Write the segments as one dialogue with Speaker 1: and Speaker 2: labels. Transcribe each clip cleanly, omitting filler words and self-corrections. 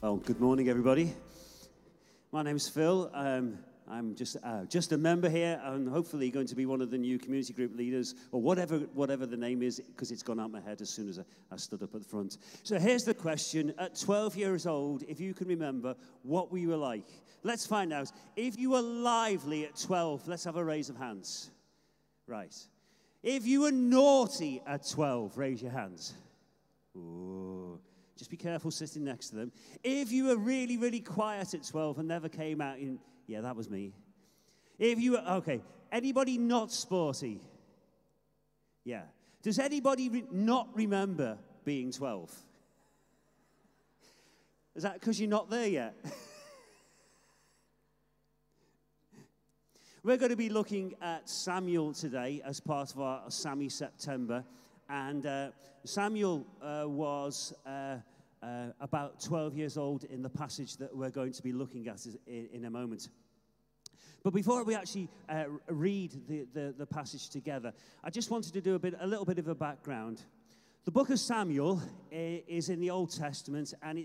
Speaker 1: Well, good morning, everybody. My name's Phil. I'm just a member here, and hopefully going to be one of the new community group leaders, or whatever the name is, because it's gone out my head as soon as I stood up at the front. So here's the question. At 12 years old, if you can remember what we were like, let's find out. If you were lively at 12, let's have a raise of hands. Right. If you were naughty at 12, raise your hands. Ooh. Just be careful sitting next to them. If you were really, really quiet at 12 and never came out in... Yeah, that was me. If you were... Okay. Anybody not sporty? Yeah. Does anybody not remember being 12? Is that because you're not there yet? We're going to be looking at Samuel today as part of our Sammy September. And Samuel was about 12 years old in the passage that we're going to be looking at in a moment. But before we actually read the passage together, I just wanted to do a little bit of a background. The book of Samuel is in the Old Testament, and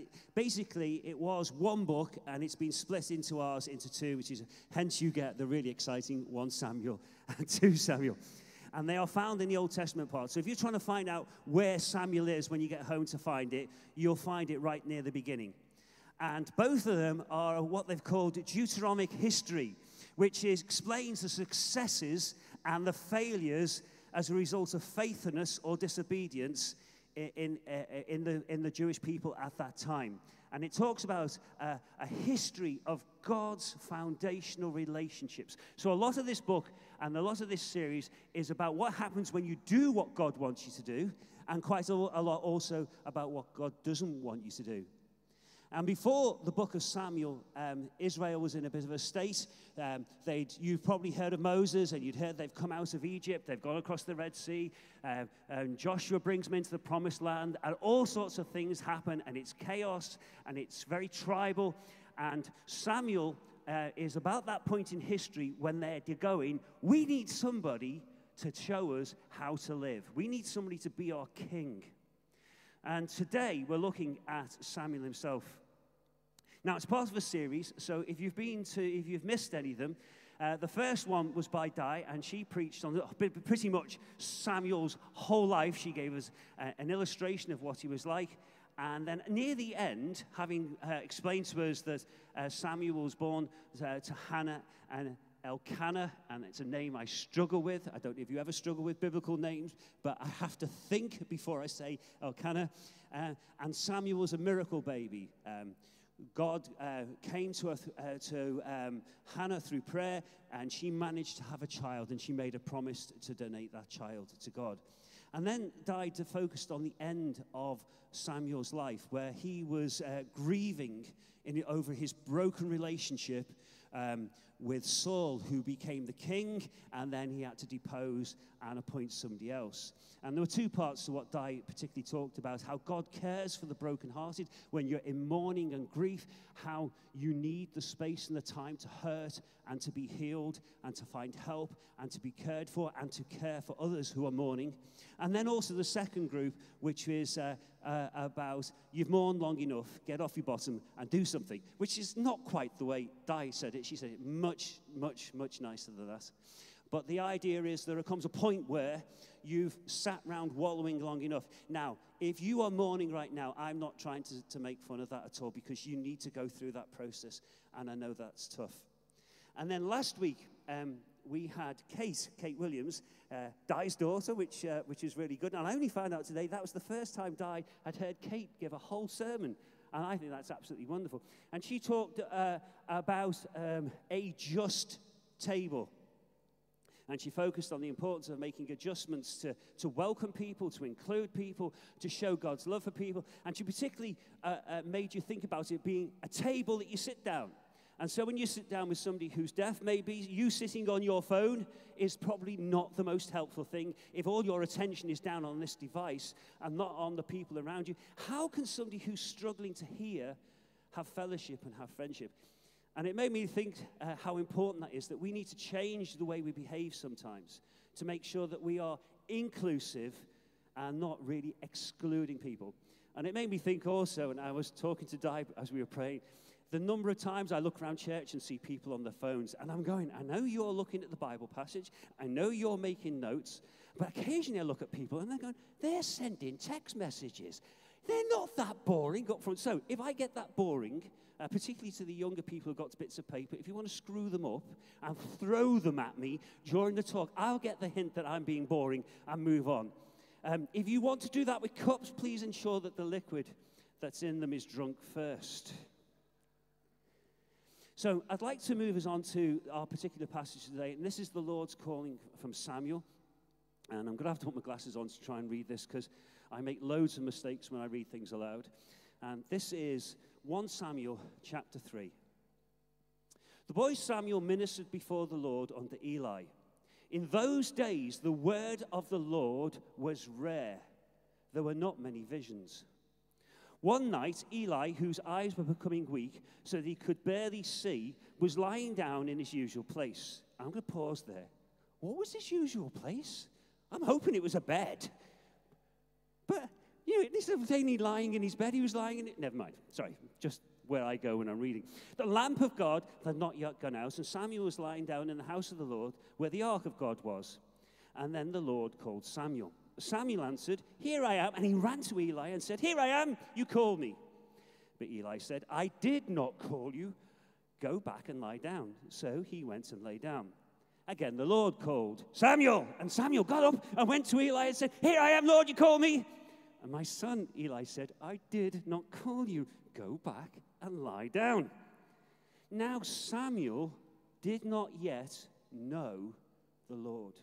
Speaker 1: it was one book, and it's been split into two, which is, hence you get the really exciting 1 Samuel and 2 Samuel. And they are found in the Old Testament part. So if you're trying to find out where Samuel is when you get home to find it, you'll find it right near the beginning. And both of them are what they've called Deuteronomic history, which explains the successes and the failures as a result of faithfulness or disobedience in the Jewish people at that time. And it talks about a history of God's foundational relationships. So a lot of this book and a lot of this series is about what happens when you do what God wants you to do, and quite a lot also about what God doesn't want you to do. And before the book of Samuel, Israel was in a bit of a state. You've probably heard of Moses, and you'd heard they've come out of Egypt. They've gone across the Red Sea. And Joshua brings them into the Promised Land. And all sorts of things happen, and it's chaos, and it's very tribal. And Samuel is about that point in history when they're going, we need somebody to show us how to live. We need somebody to be our king. And today we're looking at Samuel himself. Now, it's part of a series, so if you've missed any of them, the first one was by Di, and she preached on pretty much Samuel's whole life. She gave us an illustration of what he was like. And then near the end, having explained to us that Samuel was born to Hannah and Elkanah, and it's a name I struggle with. I don't know if you ever struggle with biblical names, but I have to think before I say Elkanah. And Samuel was a miracle baby. God came to Hannah through prayer, and she managed to have a child, and she made a promise to donate that child to God. And then died to focus on the end of Samuel's life, where he was grieving over his broken relationship with Saul, who became the king, and then he had to depose and appoint somebody else. And there were two parts to what Di particularly talked about, how God cares for the brokenhearted when you're in mourning and grief, how you need the space and the time to hurt and to be healed and to find help and to be cared for and to care for others who are mourning. And then also the second group, which is about you've mourned long enough, get off your bottom and do something, which is not quite the way Di said it. She said it much, much, much nicer than that. But the idea is there comes a point where you've sat round wallowing long enough. Now, if you are mourning right now, I'm not trying to make fun of that at all, because you need to go through that process, and I know that's tough. And then last week, we had Kate Williams, Di's daughter, which is really good. And I only found out today that was the first time Di had heard Kate give a whole sermon. And I think that's absolutely wonderful. And she talked about a just table. And she focused on the importance of making adjustments to welcome people, to include people, to show God's love for people. And she particularly made you think about it being a table that you sit down. And so when you sit down with somebody who's deaf, maybe you sitting on your phone is probably not the most helpful thing. If all your attention is down on this device and not on the people around you, how can somebody who's struggling to hear have fellowship and have friendship? And it made me think how important that is, that we need to change the way we behave sometimes to make sure that we are inclusive and not really excluding people. And it made me think also, and I was talking to Di as we were praying, the number of times I look around church and see people on their phones, and I'm going, I know you're looking at the Bible passage, I know you're making notes, but occasionally I look at people and they're going, they're sending text messages. They're not that boring up front. So if I get that boring, particularly to the younger people who've got bits of paper, if you want to screw them up and throw them at me during the talk, I'll get the hint that I'm being boring and move on. If you want to do that with cups, please ensure that the liquid that's in them is drunk first. So I'd like to move us on to our particular passage today, and this is the Lord's calling from Samuel. And I'm going to have to put my glasses on to try and read this because I make loads of mistakes when I read things aloud. And this is 1 Samuel chapter 3. The boy Samuel ministered before the Lord unto Eli. In those days, the word of the Lord was rare. There were not many visions. One night, Eli, whose eyes were becoming weak so that he could barely see, was lying down in his usual place. I'm going to pause there. What was his usual place? I'm hoping it was a bed. But, instead of saying he's lying in his bed, he was lying in it. Never mind. Sorry, just where I go when I'm reading. The lamp of God had not yet gone out, and Samuel was lying down in the house of the Lord where the ark of God was. And then the Lord called Samuel. Samuel answered, "Here I am." And he ran to Eli and said, "Here I am, you called me." But Eli said, "I did not call you. Go back and lie down." So he went and lay down. Again, the Lord called, "Samuel!" And Samuel got up and went to Eli and said, "Here I am, Lord, you called me." And my son, Eli said, "I did not call you. Go back and lie down." Now Samuel did not yet know the Lord.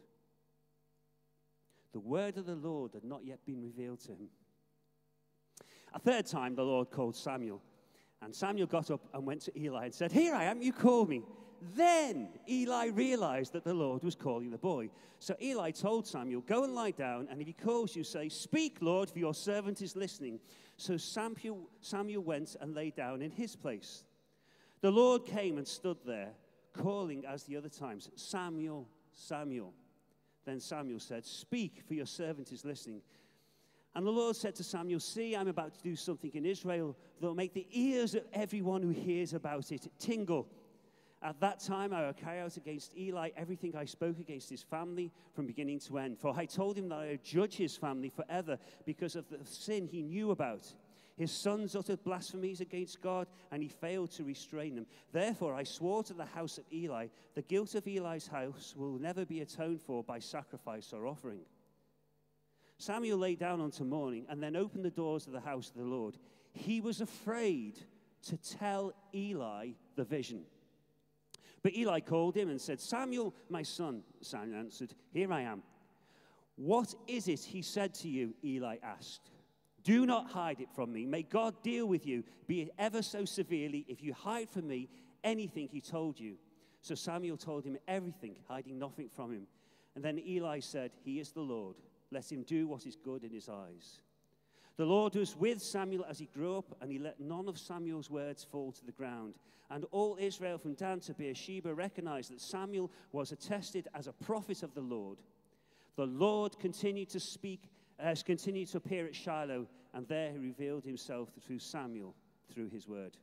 Speaker 1: The word of the Lord had not yet been revealed to him. A third time the Lord called Samuel. And Samuel got up and went to Eli and said, "Here I am, you called me." Then Eli realized that the Lord was calling the boy. So Eli told Samuel, "Go and lie down, and if he calls you, say, 'Speak, Lord, for your servant is listening.'" So Samuel went and lay down in his place. The Lord came and stood there, calling as the other times, "Samuel, Samuel." Then Samuel said, "Speak, for your servant is listening." And the Lord said to Samuel, "See, I'm about to do something in Israel that will make the ears of everyone who hears about it tingle. At that time I will carry out against Eli everything I spoke against his family from beginning to end. For I told him that I would judge his family forever because of the sin he knew about. His sons uttered blasphemies against God, and he failed to restrain them. Therefore I swore to the house of Eli, the guilt of Eli's house will never be atoned for by sacrifice or offering." Samuel lay down until morning and then opened the doors of the house of the Lord. He was afraid to tell Eli the vision. But Eli called him and said, "Samuel, my son." Samuel answered, "Here I am." "What is it he said to you?" Eli asked. "Do not hide it from me. May God deal with you, be it ever so severely, if you hide from me anything he told you." So Samuel told him everything, hiding nothing from him. And then Eli said, "He is the Lord. Let him do what is good in his eyes." The Lord was with Samuel as he grew up, and he let none of Samuel's words fall to the ground. And all Israel from Dan to Beersheba recognized that Samuel was attested as a prophet of the Lord. The Lord continued to appear at Shiloh, and there he revealed himself through Samuel, through his word.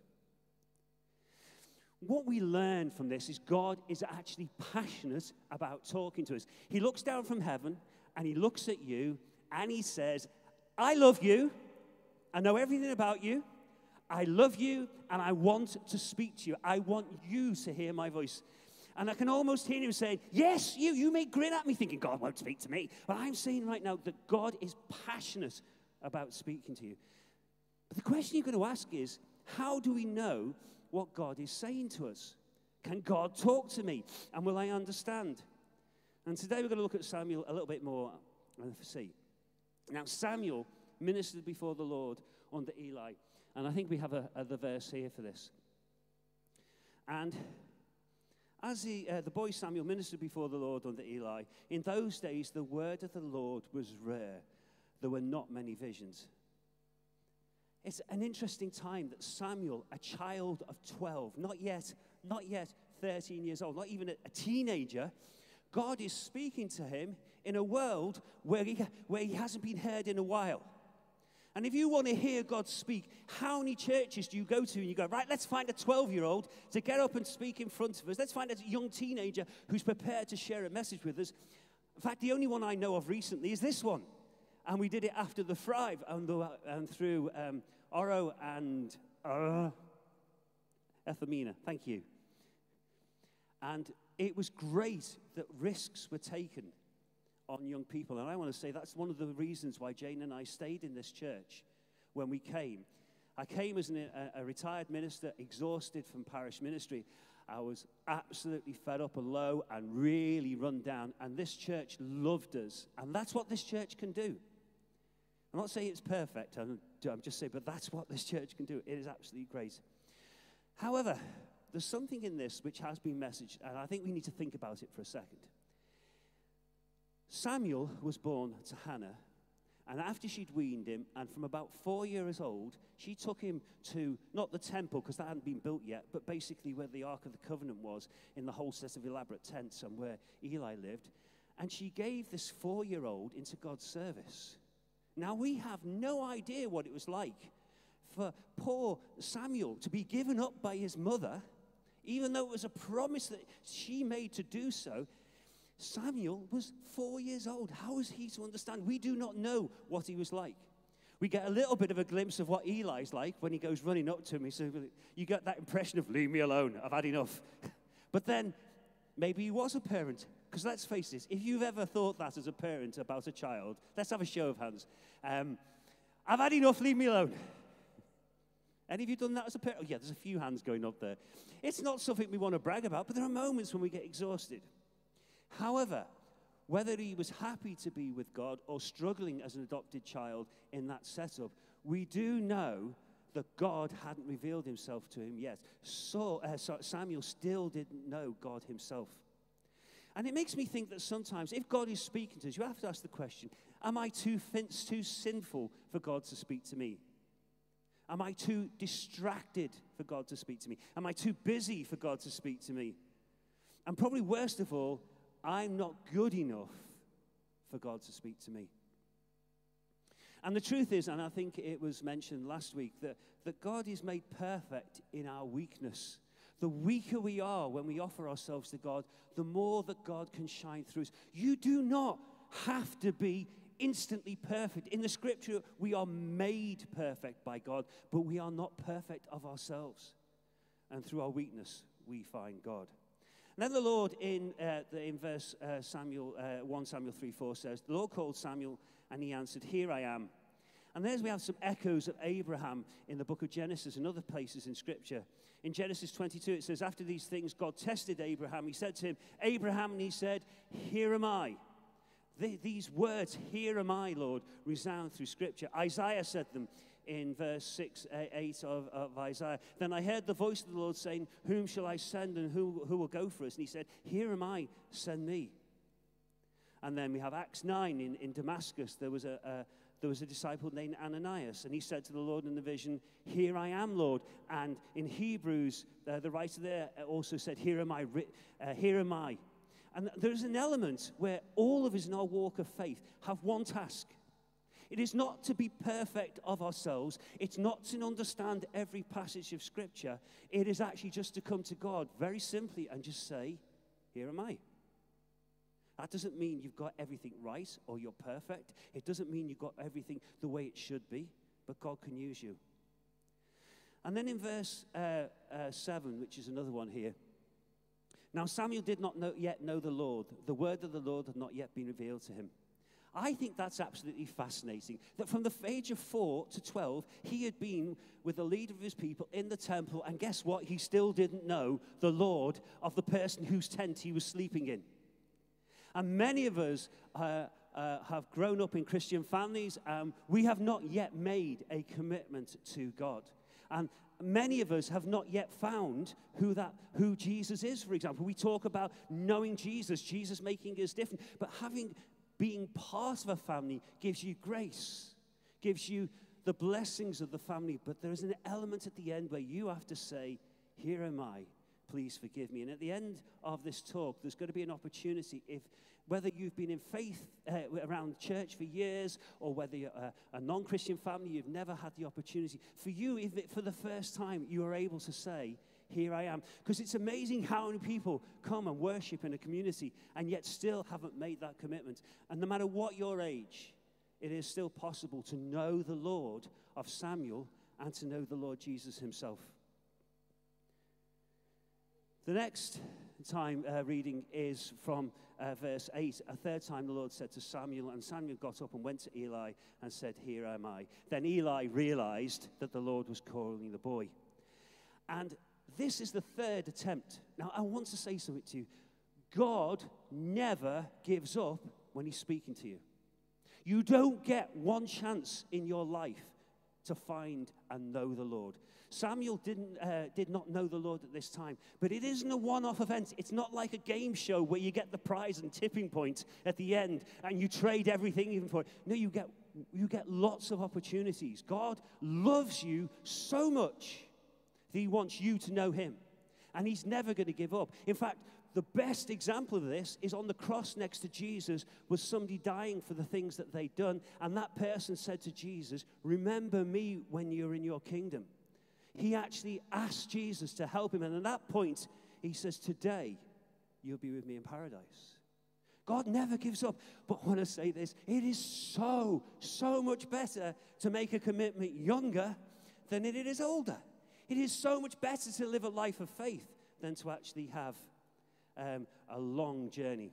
Speaker 1: What we learn from this is God is actually passionate about talking to us. He looks down from heaven, and he looks at you, and he says, "I love you. I know everything about you. I love you, and I want to speak to you. I want you to hear my voice." And I can almost hear him saying, "Yes, you may grin at me thinking, God won't speak to me." But I'm saying right now that God is passionate about speaking to you. But the question you're going to ask is, how do we know what God is saying to us? Can God talk to me? And will I understand? And today we're going to look at Samuel a little bit more and see. Now, Samuel ministered before the Lord under Eli. And I think we have the verse here for this. And as the boy Samuel ministered before the Lord under Eli, in those days the word of the Lord was rare. There were not many visions. It's an interesting time that Samuel, a child of 12, not yet 13 years old, not even a teenager, God is speaking to him in a world where he hasn't been heard in a while. And if you want to hear God speak, how many churches do you go to and you go, right, let's find a 12-year-old to get up and speak in front of us. Let's find a young teenager who's prepared to share a message with us. In fact, the only one I know of recently is this one. And we did it after the Thrive and through Oro and Ethemina. Thank you. And it was great that risks were taken on young people. And I want to say that's one of the reasons why Jane and I stayed in this church when we came. I came as a retired minister, exhausted from parish ministry. I was absolutely fed up and low and really run down. And this church loved us. And that's what this church can do. I'm not saying it's perfect. I'm just saying, but that's what this church can do. It is absolutely great. However, there's something in this which has been messaged, and I think we need to think about it for a second. Samuel was born to Hannah, and after she'd weaned him, and from about 4 years old, she took him to, not the temple, because that hadn't been built yet, but basically where the Ark of the Covenant was, in the whole set of elaborate tents and where Eli lived, and she gave this 4-year-old into God's service. Now, we have no idea what it was like for poor Samuel to be given up by his mother, even though it was a promise that she made to do so. Samuel was 4 years old. How was he to understand? We do not know what he was like. We get a little bit of a glimpse of what Eli's like when he goes running up to me. So you get that impression of, leave me alone, I've had enough. But then, maybe he was a parent. Because let's face this, if you've ever thought that as a parent about a child, let's have a show of hands. I've had enough, leave me alone. Any of you done that as a parent? Oh, yeah, there's a few hands going up there. It's not something we want to brag about, but there are moments when we get exhausted. However, whether he was happy to be with God or struggling as an adopted child in that setup, we do know that God hadn't revealed himself to him yet. So Samuel still didn't know God himself. And it makes me think that sometimes if God is speaking to us, you have to ask the question, am I too sinful for God to speak to me? Am I too distracted for God to speak to me? Am I too busy for God to speak to me? And probably worst of all, I'm not good enough for God to speak to me. And the truth is, and I think it was mentioned last week, that God is made perfect in our weakness. The weaker we are when we offer ourselves to God, the more that God can shine through us. You do not have to be instantly perfect. In the scripture, we are made perfect by God, but we are not perfect of ourselves. And through our weakness, we find God. And then the Lord in verse 1 Samuel 3:4 says, the Lord called Samuel and he answered, here I am. And there's we have some echoes of Abraham in the book of Genesis and other places in scripture. In Genesis 22, it says, after these things, God tested Abraham. He said to him, Abraham, and he said, here am I. These words, here am I, Lord, resound through scripture. Isaiah said them in verse 8 of Isaiah. Then I heard the voice of the Lord saying, whom shall I send and who will go for us? And he said, here am I, send me. And then we have Acts 9 in Damascus. There was a disciple named Ananias, and he said to the Lord in the vision, here I am, Lord. And in Hebrews, the writer there also said, here am I, here am I. And there's an element where all of us in our walk of faith have one task. It is not to be perfect of ourselves. It's not to understand every passage of Scripture. It is actually just to come to God very simply and just say, here am I. That doesn't mean you've got everything right or you're perfect. It doesn't mean you've got everything the way it should be, but God can use you. And then in verse 7, which is another one here, now Samuel did not yet know the Lord. The word of the Lord had not yet been revealed to him. I think that's absolutely fascinating, that from the age of 4 to 12, he had been with the leader of his people in the temple, and guess what? He still didn't know the Lord of the person whose tent he was sleeping in. And many of us have grown up in Christian families. We have not yet made a commitment to God. And many of us have not yet found who Jesus is, for example. We talk about knowing Jesus making us different. But being part of a family gives you grace, gives you the blessings of the family. But there is an element at the end where you have to say, here am I. Please forgive me. And at the end of this talk, there's going to be an opportunity if Whether you've been in faith around church for years, or whether you're a non-Christian family, you've never had the opportunity. For you, if for the first time you are able to say, here I am. Because it's amazing how many people come and worship in a community and yet still haven't made that commitment. And no matter what your age, it is still possible to know the Lord of Samuel and to know the Lord Jesus himself. The next time reading is from verse 8. A third time the Lord said to Samuel, and Samuel got up and went to Eli and said, here am I. Then Eli realized that the Lord was calling the boy. And this is the third attempt. Now, I want to say something to you. God never gives up when he's speaking to you. You don't get one chance in your life to find and know the Lord. Samuel did not know the Lord at this time, but it isn't a one-off event. It's not like a game show where you get the prize and tipping point at the end and you trade everything even for it. No, you get lots of opportunities. God loves you so much that he wants you to know him, and he's never going to give up. In fact, the best example of this is on the cross next to Jesus was somebody dying for the things that they'd done, and that person said to Jesus, remember me when you're in your kingdom. He actually asked Jesus to help him, and at that point, he says, today, you'll be with me in paradise. God never gives up. But I want to say this, it is so much better to make a commitment younger than it is older. It is so much better to live a life of faith than to actually have a long journey.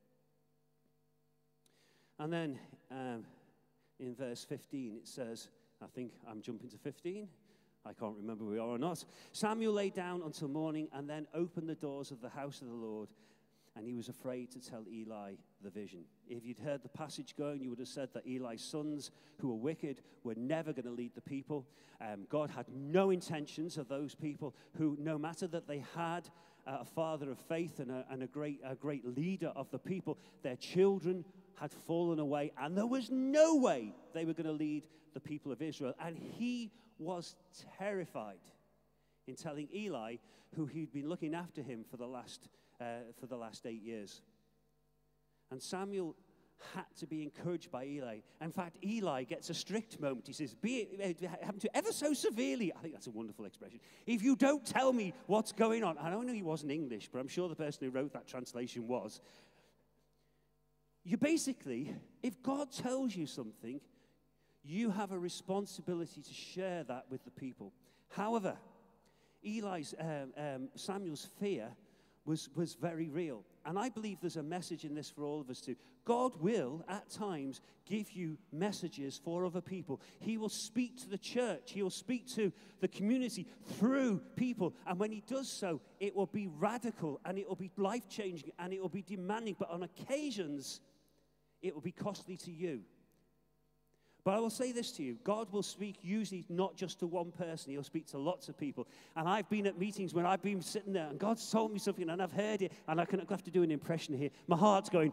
Speaker 1: And then in verse 15, it says, I think I'm jumping to 15. I can't remember where we are or not. Samuel lay down until morning and then opened the doors of the house of the Lord, and he was afraid to tell Eli the vision. If you'd heard the passage going, you would have said that Eli's sons, who were wicked, were never going to lead the people. God had no intentions of those people who, no matter that they had a father of faith and a great leader of the people, their children had fallen away, and there was no way they were going to lead the people of Israel. And he was terrified in telling Eli, who he'd been looking after him for the last 8 years. And Samuel had to be encouraged by Eli. In fact, Eli gets a strict moment. He says, be it happen to ever so severely. I think that's a wonderful expression. If you don't tell me what's going on, I don't know he wasn't English, but I'm sure the person who wrote that translation was. You basically, if God tells you something, you have a responsibility to share that with the people. However, Samuel's fear was very real. And I believe there's a message in this for all of us too. God will, at times, give you messages for other people. He will speak to the church. He will speak to the community through people. And when he does so, it will be radical, and it will be life-changing, and it will be demanding. But on occasions, it will be costly to you. But I will say this to you, God will speak usually not just to one person, he'll speak to lots of people. And I've been at meetings when I've been sitting there and God's told me something and I've heard it, and I have to do an impression here. My heart's going,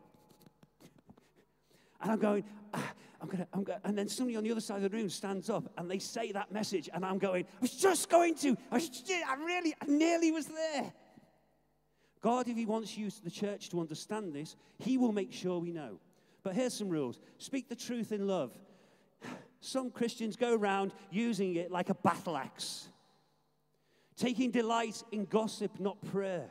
Speaker 1: and I'm going, and then somebody on the other side of the room stands up and they say that message, and I'm going, I nearly was there. God, if he wants you, the church, to understand this, he will make sure we know. But here's some rules. Speak the truth in love. Some Christians go around using it like a battle axe. Taking delight in gossip, not prayer.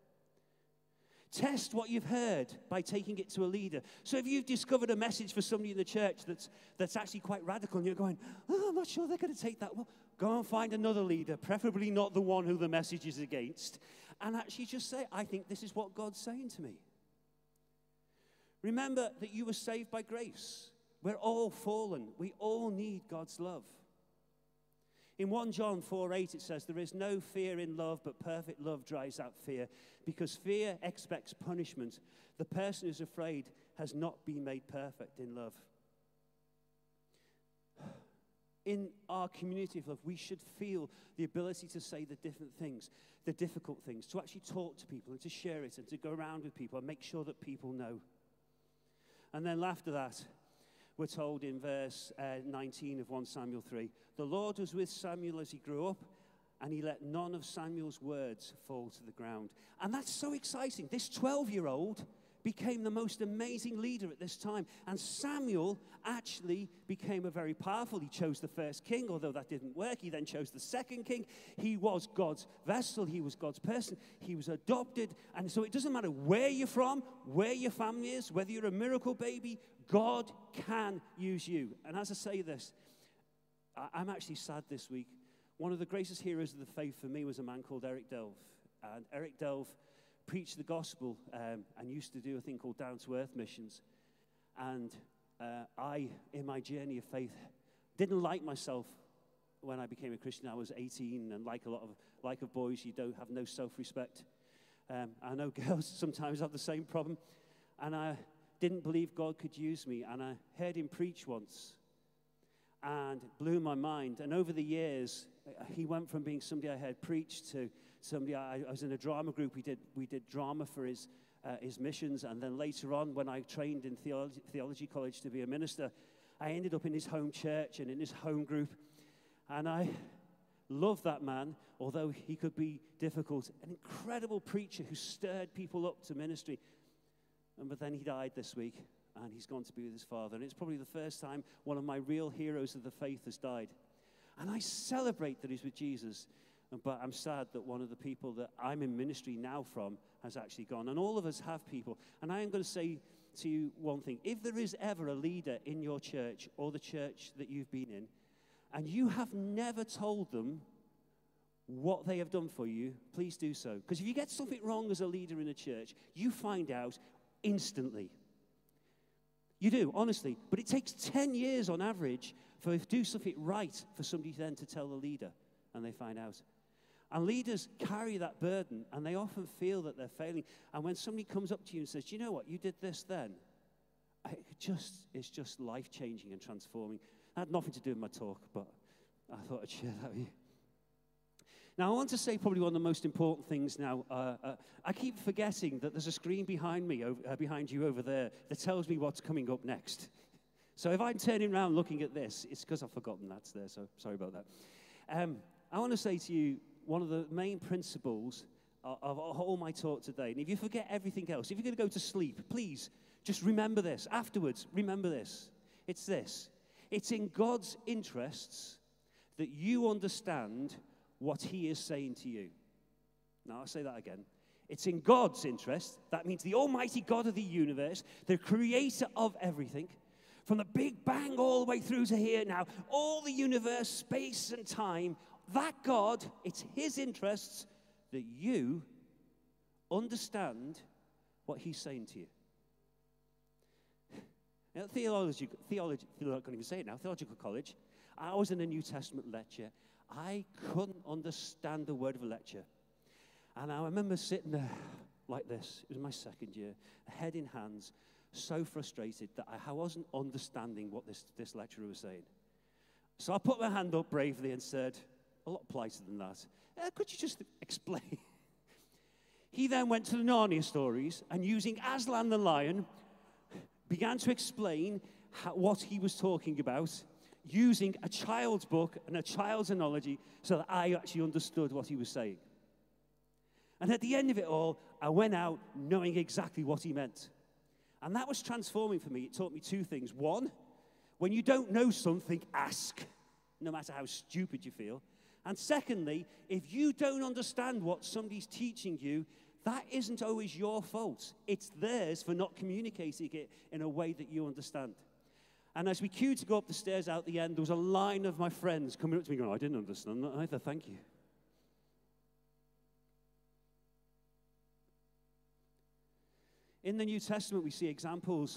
Speaker 1: Test what you've heard by taking it to a leader. So if you've discovered a message for somebody in the church that's actually quite radical, and you're going, I'm not sure they're going to take that. Well, go and find another leader, preferably not the one who the message is against, and actually just say, I think this is what God's saying to me. Remember that you were saved by grace. We're all fallen. We all need God's love. In 1 John 4:8 it says, there is no fear in love, but perfect love drives out fear, because fear expects punishment. The person who's afraid has not been made perfect in love. In our community of love, we should feel the ability to say the different things, the difficult things, to actually talk to people and to share it and to go around with people and make sure that people know. And then after that, we're told in verse 19 of 1 Samuel 3, the Lord was with Samuel as he grew up, and he let none of Samuel's words fall to the ground. And that's so exciting. This 12-year-old became the most amazing leader at this time. And Samuel actually became a very powerful. He chose the first king, although that didn't work. He then chose the second king. He was God's vessel. He was God's person. He was adopted. And so it doesn't matter where you're from, where your family is, whether you're a miracle baby, God can use you. And as I say this, I'm actually sad this week. One of the greatest heroes of the faith for me was a man called Eric Delve. And Eric Delve preached the gospel and used to do a thing called Down to Earth missions. And I, in my journey of faith, didn't like myself when I became a Christian. I was 18, and like a lot of boys, you don't have no self-respect. I know girls sometimes have the same problem. And I didn't believe God could use me. And I heard him preach once, and it blew my mind. And over the years, he went from being somebody I heard preach to somebody. I was in a drama group. We did drama for his missions, and then later on, when I trained in theology college to be a minister, I ended up in his home church and in his home group. And I loved that man, although he could be difficult. An incredible preacher who stirred people up to ministry. But then he died this week, and he's gone to be with his Father. And it's probably the first time one of my real heroes of the faith has died. And I celebrate that he's with Jesus. But I'm sad that one of the people that I'm in ministry now from has actually gone. And all of us have people. And I am going to say to you one thing. If there is ever a leader in your church or the church that you've been in, and you have never told them what they have done for you, please do so. Because if you get something wrong as a leader in a church, you find out instantly. You do, honestly. But it takes 10 years on average for to do something right for somebody then to tell the leader, and they find out. And leaders carry that burden, and they often feel that they're failing. And when somebody comes up to you and says, "Do you know what? You did this then," it's just life-changing and transforming. It had nothing to do with my talk, but I thought I'd share that with you. Now, I want to say probably one of the most important things now. I keep forgetting that there's a screen behind me, behind you over there, that tells me what's coming up next. So if I'm turning around looking at this, it's because I've forgotten that's there, so sorry about that. I want to say to you, one of the main principles of all my talk today, and if you forget everything else, if you're going to go to sleep, please just remember this. Afterwards, remember this. It's this. It's in God's interests that you understand what he is saying to you. Now, I'll say that again. It's in God's interest. That means the almighty God of the universe, the creator of everything, from the Big Bang all the way through to here now, all the universe, space and time, that God, it's his interests that you understand what he's saying to you. Now, theological college, I was in a New Testament lecture. I couldn't understand a word of a lecture. And I remember sitting there like this. It was my second year, head in hands, so frustrated that I wasn't understanding what this lecturer was saying. So I put my hand up bravely and said, a lot politer than that, "Could you just explain?" He then went to the Narnia stories and, using Aslan the lion, began to explain what he was talking about, using a child's book and a child's analogy so that I actually understood what he was saying. And at the end of it all, I went out knowing exactly what he meant. And that was transforming for me. It taught me two things. One, when you don't know something, ask, no matter how stupid you feel. And secondly, if you don't understand what somebody's teaching you, that isn't always your fault. It's theirs for not communicating it in a way that you understand. And as we queued to go up the stairs out the end, there was a line of my friends coming up to me going, "I didn't understand that either, thank you." In the New Testament, we see examples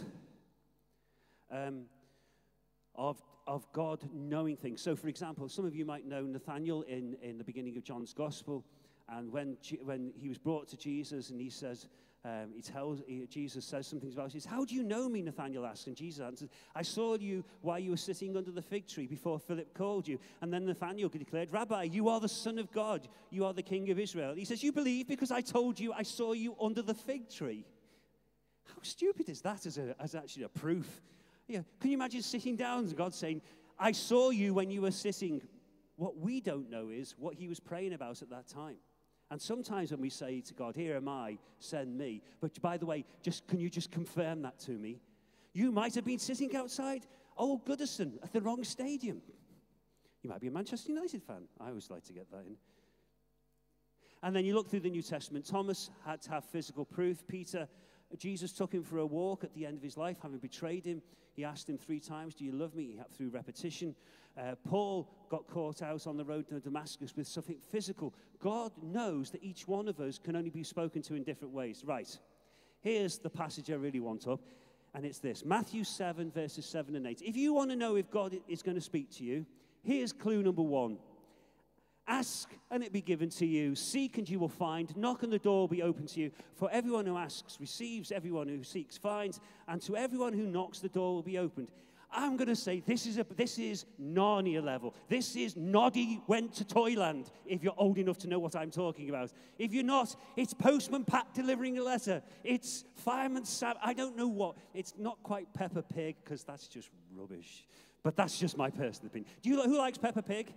Speaker 1: of God knowing things. So, for example, some of you might know Nathanael in the beginning of John's Gospel. And when he was brought to Jesus, and he says, Jesus says some things about it. He says, "How do you know me?" Nathanael asks. And Jesus answers, "I saw you while you were sitting under the fig tree before Philip called you." And then Nathanael declared, "Rabbi, you are the Son of God. You are the King of Israel." He says, "You believe because I told you I saw you under the fig tree." How stupid is that as actually a proof? Yeah, can you imagine sitting down and God saying, "I saw you when you were sitting"? What we don't know is what he was praying about at that time. And sometimes when we say to God, here am I, send me. But by the way, can you just confirm that to me? You might have been sitting outside Old Goodison at the wrong stadium. You might be a Manchester United fan. I always like to get that in. And then you look through the New Testament. Thomas had to have physical proof. Jesus took him for a walk at the end of his life, having betrayed him. He asked him 3 times, do you love me? Through repetition. Paul got caught out on the road to Damascus with something physical. God knows that each one of us can only be spoken to in different ways. Right. Here's the passage I really want up, and it's this. Matthew 7, verses 7 and 8. If you want to know if God is going to speak to you, here's clue number 1. Ask, and it be given to you. Seek, and you will find. Knock, and the door will be open to you. For everyone who asks receives, everyone who seeks finds, and to everyone who knocks, the door will be opened. I'm going to say this is Narnia level. This is Noddy went to Toyland, if you're old enough to know what I'm talking about. If you're not, it's Postman Pat delivering a letter. It's Fireman Sam. I don't know what. It's not quite Peppa Pig, because that's just rubbish. But that's just my personal opinion. Who likes Peppa Pig?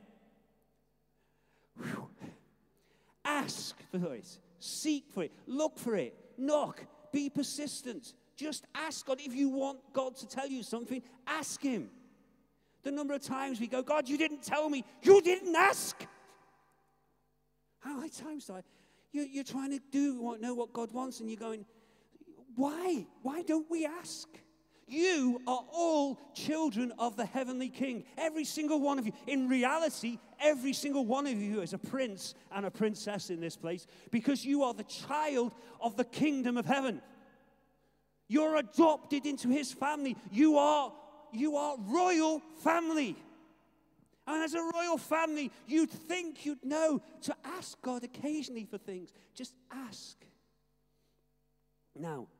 Speaker 1: Whew. Ask for it. Seek for it. Look for it. Knock. Be persistent. Just ask God. If you want God to tell you something, ask him. The number of times we go, God, you didn't tell me. You didn't ask. How many times do you're trying to know what God wants, and you're going, why? Why don't we ask? You are all children of the heavenly King. Every single one of you. In reality, every single one of you is a prince and a princess in this place, because you are the child of the kingdom of heaven. You're adopted into his family. You are royal family. And as a royal family, you'd think you'd know to ask God occasionally for things. Just ask. Now,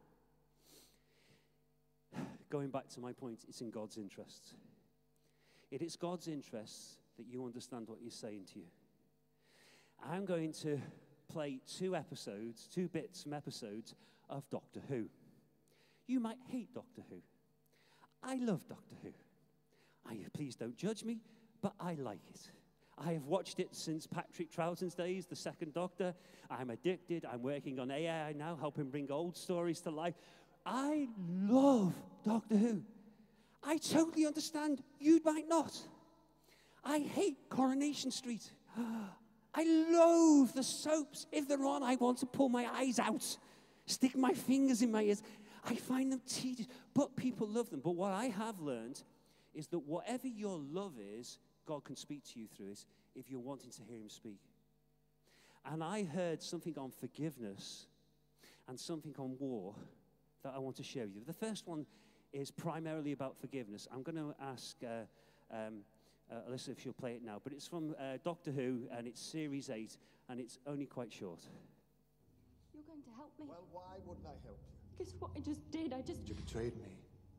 Speaker 1: going back to my point, it's in God's interests. It is God's interests that you understand what he's saying to you. I'm going to play 2 bits from episodes of Doctor Who. You might hate Doctor Who. I love Doctor Who. Please don't judge me, but I like it. I have watched it since Patrick Troughton's days, the second Doctor. I'm addicted. I'm working on AI now, helping bring old stories to life. I love Doctor Who. I totally understand. You might not. I hate Coronation Street. I loathe the soaps. If they're on, I want to pull my eyes out, stick my fingers in my ears. I find them tedious, but people love them. But what I have learned is that whatever your love is, God can speak to you through it if you're wanting to hear him speak. And I heard something on forgiveness and something on war that I want to share with you. The first one is primarily about forgiveness. I'm going to ask Alyssa if she'll play it now, but it's from Doctor Who, and it's Series 8, and it's only quite short.
Speaker 2: You're going to help me?
Speaker 3: Well, why wouldn't I help you?
Speaker 2: Because what I just did,
Speaker 3: You betrayed me.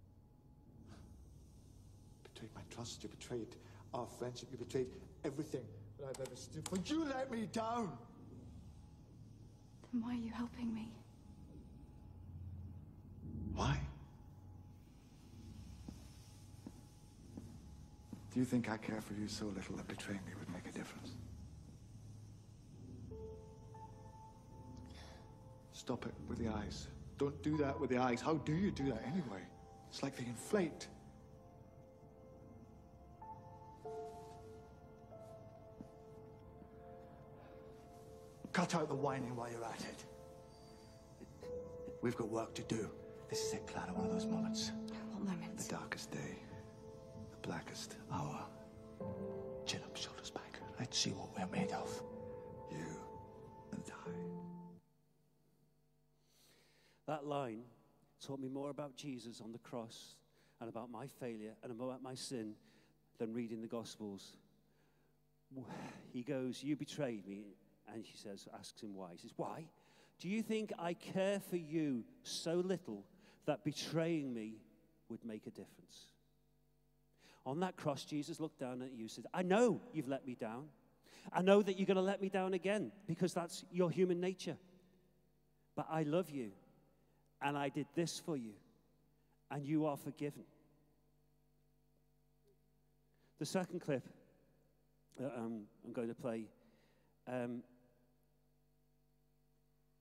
Speaker 3: Betrayed my trust, you betrayed our friendship, you betrayed everything that I've ever stood for. You let me down!
Speaker 2: Then why are you helping me?
Speaker 3: Why? Do you think I care for you so little that betraying me would make a difference? Stop it with the eyes. Don't do that with the eyes. How do you do that anyway? It's like they inflate. Cut out the whining while you're at it. We've got work to do. This is it, Clara, one of those moments.
Speaker 2: What moments?
Speaker 3: The darkest day. The blackest hour. Chin up, shoulders back. Let's see what we're made of. You and I.
Speaker 1: That line taught me more about Jesus on the cross and about my failure and about my sin than reading the Gospels. He goes, you betrayed me. And she asks him why. He says, why? Do you think I care for you so little that betraying me would make a difference? On that cross, Jesus looked down at you and said, I know you've let me down. I know that you're going to let me down again because that's your human nature. But I love you, and I did this for you, and you are forgiven. The second clip that I'm going to play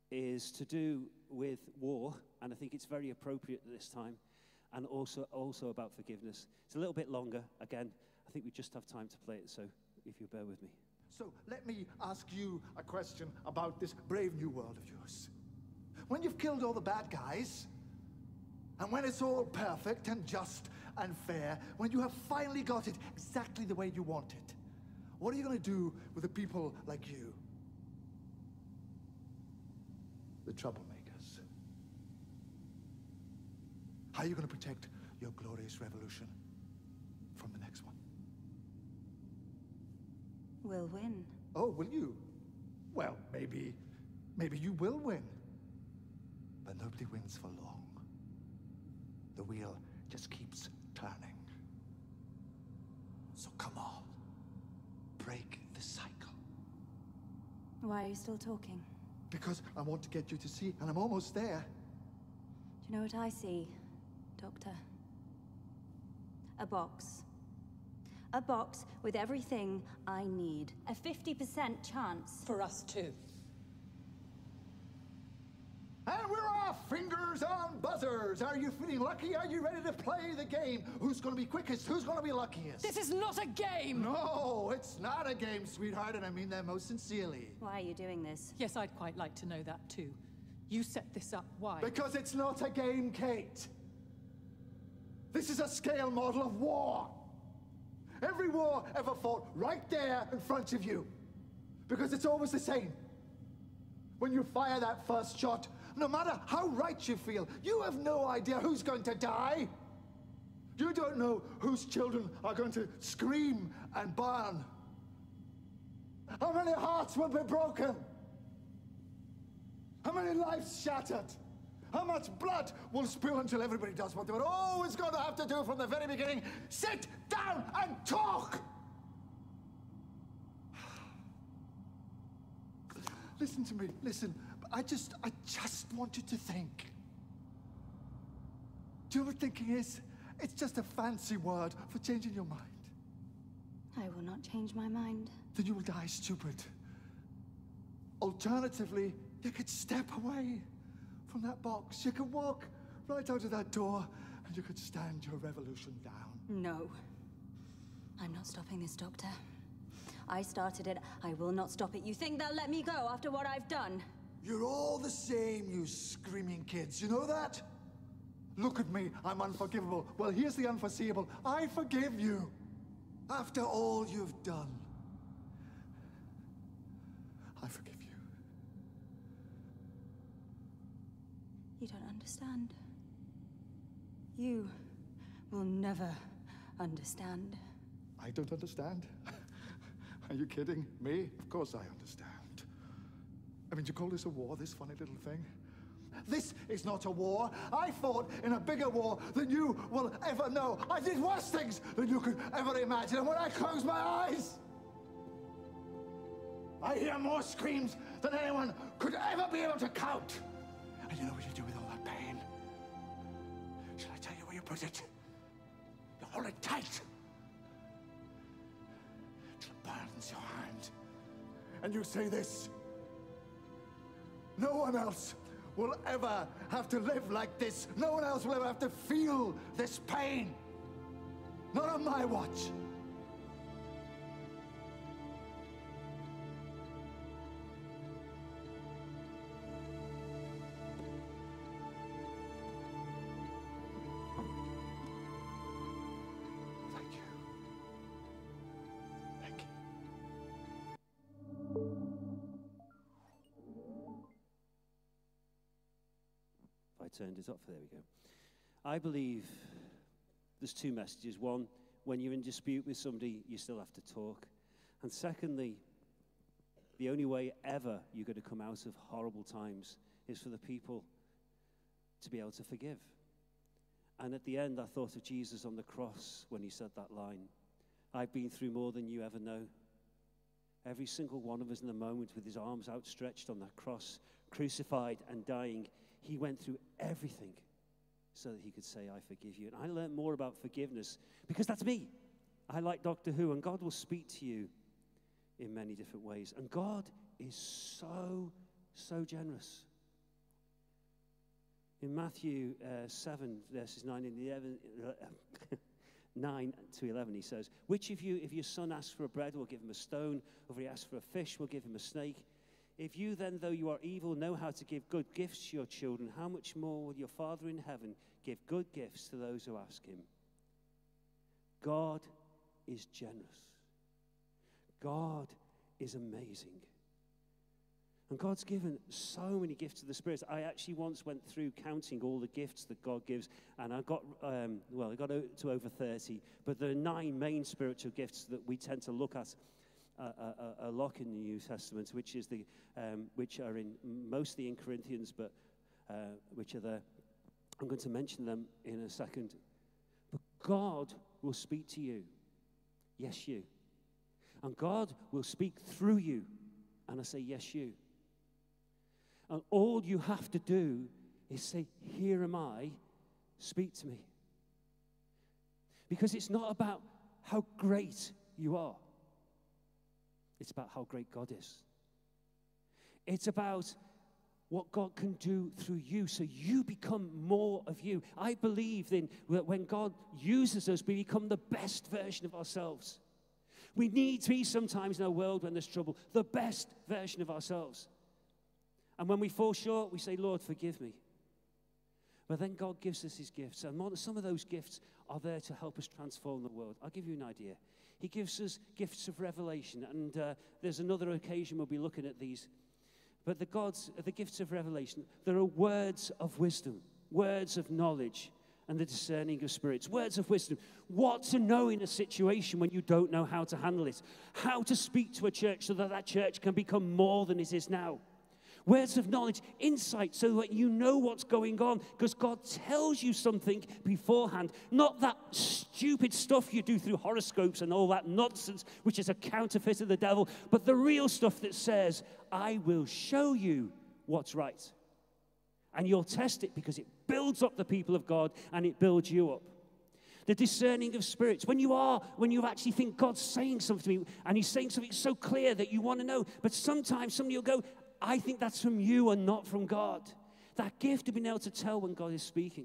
Speaker 1: is to do with war, and I think it's very appropriate at this time, and also about forgiveness. It's a little bit longer. Again, I think we just have time to play it, so if you bear with me.
Speaker 3: So let me ask you a question about this brave new world of yours. When you've killed all the bad guys, and when it's all perfect and just and fair, when you have finally got it exactly the way you want it, what are you going to do with the people like you? The troublemakers. How are you going to protect your glorious revolution from the next one?
Speaker 4: We'll win.
Speaker 3: Oh, will you? Well, maybe you will win. But nobody wins for long. The wheel just keeps turning. So come on. Break the cycle.
Speaker 4: Why are you still talking?
Speaker 3: Because I want to get you to see, and I'm almost there.
Speaker 4: Do you know what I see, Doctor? A box. A box with everything I need. A 50% chance.
Speaker 5: For us too.
Speaker 3: And we're off! Fingers on buzzers! Are you feeling lucky? Are you ready to play the game? Who's gonna be quickest? Who's gonna be luckiest?
Speaker 5: This is not a game!
Speaker 3: No, it's not a game, sweetheart, and I mean that most sincerely.
Speaker 4: Why are you doing this?
Speaker 5: Yes, I'd quite like to know that too. You set this up, why?
Speaker 3: Because it's not a game, Kate. This is a scale model of war. Every war ever fought right there in front of you. Because it's always the same. When you fire that first shot, no matter how right you feel, you have no idea who's going to die. You don't know whose children are going to scream and burn. How many hearts will be broken? How many lives shattered? How much blood will spill until everybody does what they were always going to have to do from the very beginning? Sit down and talk! Listen to me, listen. I just want you to think. Do you know what thinking is? It's just a fancy word for changing your mind.
Speaker 4: I will not change my mind.
Speaker 3: Then you will die stupid. Alternatively, you could step away from that box. You could walk right out of that door, and you could stand your revolution down.
Speaker 4: No. I'm not stopping this, Doctor. I started it. I will not stop it. You think they'll let me go after what I've done?
Speaker 3: You're all the same, you screaming kids. You know that? Look at me. I'm unforgivable. Well, here's the unforeseeable. I forgive you. After all you've done, I forgive you.
Speaker 4: You don't understand. You will never understand.
Speaker 3: I don't understand? Are you kidding me? Of course I understand. I mean, do you call this a war, this funny little thing? This is not a war. I fought in a bigger war than you will ever know. I did worse things than you could ever imagine. And when I close my eyes, I hear more screams than anyone could ever be able to count. And you know what you do with all that pain? Shall I tell you where you put it? You hold it tight. Till it burns your hand. And you say this: no one else will ever have to live like this. No one else will ever have to feel this pain. Not on my watch. Thank you. Thank you.
Speaker 1: Turned it off. There we go. I believe there's two messages. One, when you're in dispute with somebody, you still have to talk. And secondly, the only way ever you're going to come out of horrible times is for the people to be able to forgive. And at the end, I thought of Jesus on the cross when he said that line. I've been through more than you ever know. Every single one of us in the moment with his arms outstretched on that cross, crucified and dying, he went through everything so that he could say, I forgive you. And I learned more about forgiveness because that's me. I like Doctor Who, and God will speak to you in many different ways. And God is so, so generous. In Matthew 7, verses 9 and 11, 9 to 11, he says, which of you, if your son asks for a bread, will give him a stone, or if he asks for a fish, will give him a snake? If you then, though you are evil, know how to give good gifts to your children, how much more will your Father in heaven give good gifts to those who ask him? God is generous. God is amazing. And God's given so many gifts of the Spirit. I actually once went through counting all the gifts that God gives, and I got to over 30. But there are 9 main spiritual gifts that we tend to look at a lot in the New Testament, which are in mostly in Corinthians, but which are there. I'm going to mention them in a second. But God will speak to you. Yes, you. And God will speak through you. And I say, yes, you. And all you have to do is say, here am I, speak to me. Because it's not about how great you are. It's about how great God is. It's about what God can do through you, so you become more of you. I believe that when God uses us, we become the best version of ourselves. We need to be sometimes in a world when there's trouble, the best version of ourselves. And when we fall short, we say, Lord, forgive me. But then God gives us his gifts. And some of those gifts are there to help us transform the world. I'll give you an idea. He gives us gifts of revelation. And there's another occasion we'll be looking at these. But the gifts of revelation, there are words of wisdom, words of knowledge, and the discerning of spirits. Words of wisdom. What to know in a situation when you don't know how to handle it. How to speak to a church so that church can become more than it is now. Words of knowledge, insight, so that you know what's going on, because God tells you something beforehand. Not that stupid stuff you do through horoscopes and all that nonsense, which is a counterfeit of the devil, but the real stuff that says, I will show you what's right. And you'll test it because it builds up the people of God and it builds you up. The discerning of spirits. When you actually think God's saying something to me, and he's saying something so clear that you want to know, but sometimes somebody will go, I think that's from you and not from God. That gift of being able to tell when God is speaking.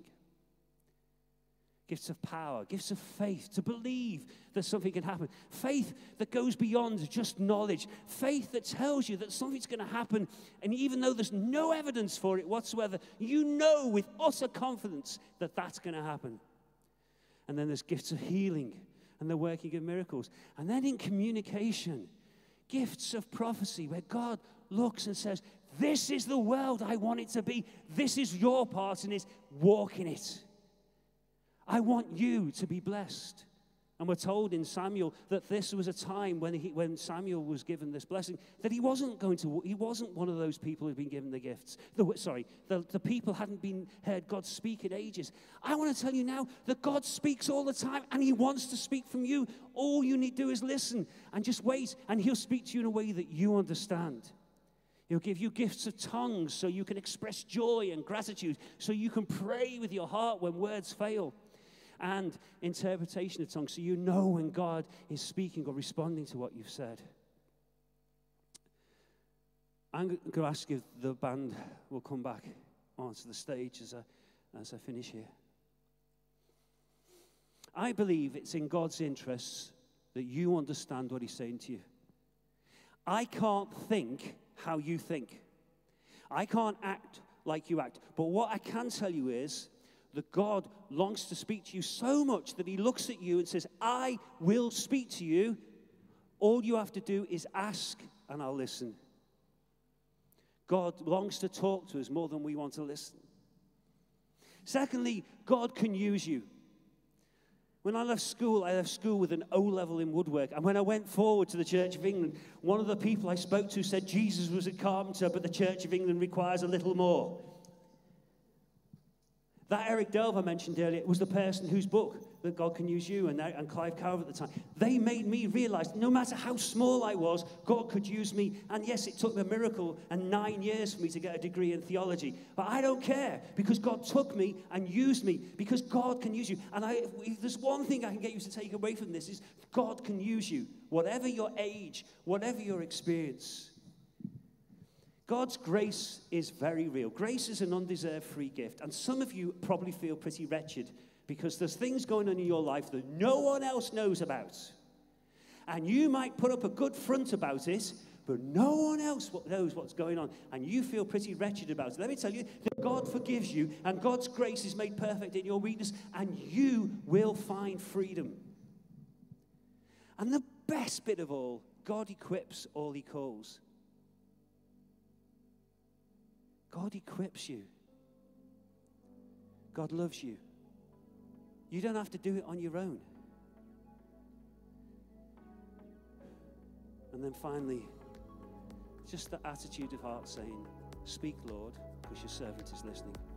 Speaker 1: Gifts of power, gifts of faith, to believe that something can happen. Faith that goes beyond just knowledge. Faith that tells you that something's going to happen, and even though there's no evidence for it whatsoever, you know with utter confidence that that's going to happen. And then there's gifts of healing and the working of miracles. And then in communication, gifts of prophecy where God looks and says, this is the world I want it to be. This is your part in it. Walk in it. I want you to be blessed. And we're told in Samuel that this was a time when Samuel was given this blessing, that he wasn't one of those people who'd been given the gifts. The people hadn't heard God speak in ages. I want to tell you now that God speaks all the time, and he wants to speak from you. All you need to do is listen and just wait, and he'll speak to you in a way that you understand. He'll give you gifts of tongues so you can express joy and gratitude, so you can pray with your heart when words fail. And interpretation of tongues, so you know when God is speaking or responding to what you've said. I'm going to ask if the band will come back onto the stage as I finish here. I believe it's in God's interests that you understand what he's saying to you. I can't think how you think. I can't act like you act. But what I can tell you is that God longs to speak to you so much that he looks at you and says, I will speak to you. All you have to do is ask and I'll listen. God longs to talk to us more than we want to listen. Secondly, God can use you. When I left school with an O level in woodwork. And when I went forward to the Church of England, one of the people I spoke to said Jesus was a carpenter, but the Church of England requires a little more. That Eric Delve I mentioned earlier was the person whose book, That God Can Use You, and Clive Carver at the time. They made me realize no matter how small I was, God could use me. And yes, it took a miracle and 9 years for me to get a degree in theology. But I don't care, because God took me and used me, because God can use you. And if there's one thing I can get you to take away from this is God can use you. Whatever your age, whatever your experience. God's grace is very real. Grace is an undeserved free gift. And some of you probably feel pretty wretched because there's things going on in your life that no one else knows about. And you might put up a good front about it, but no one else knows what's going on. And you feel pretty wretched about it. Let me tell you that God forgives you, and God's grace is made perfect in your weakness, and you will find freedom. And the best bit of all, God equips all he calls. God equips you. God loves you. You don't have to do it on your own. And then finally, just the attitude of heart saying, speak, Lord, because your servant is listening.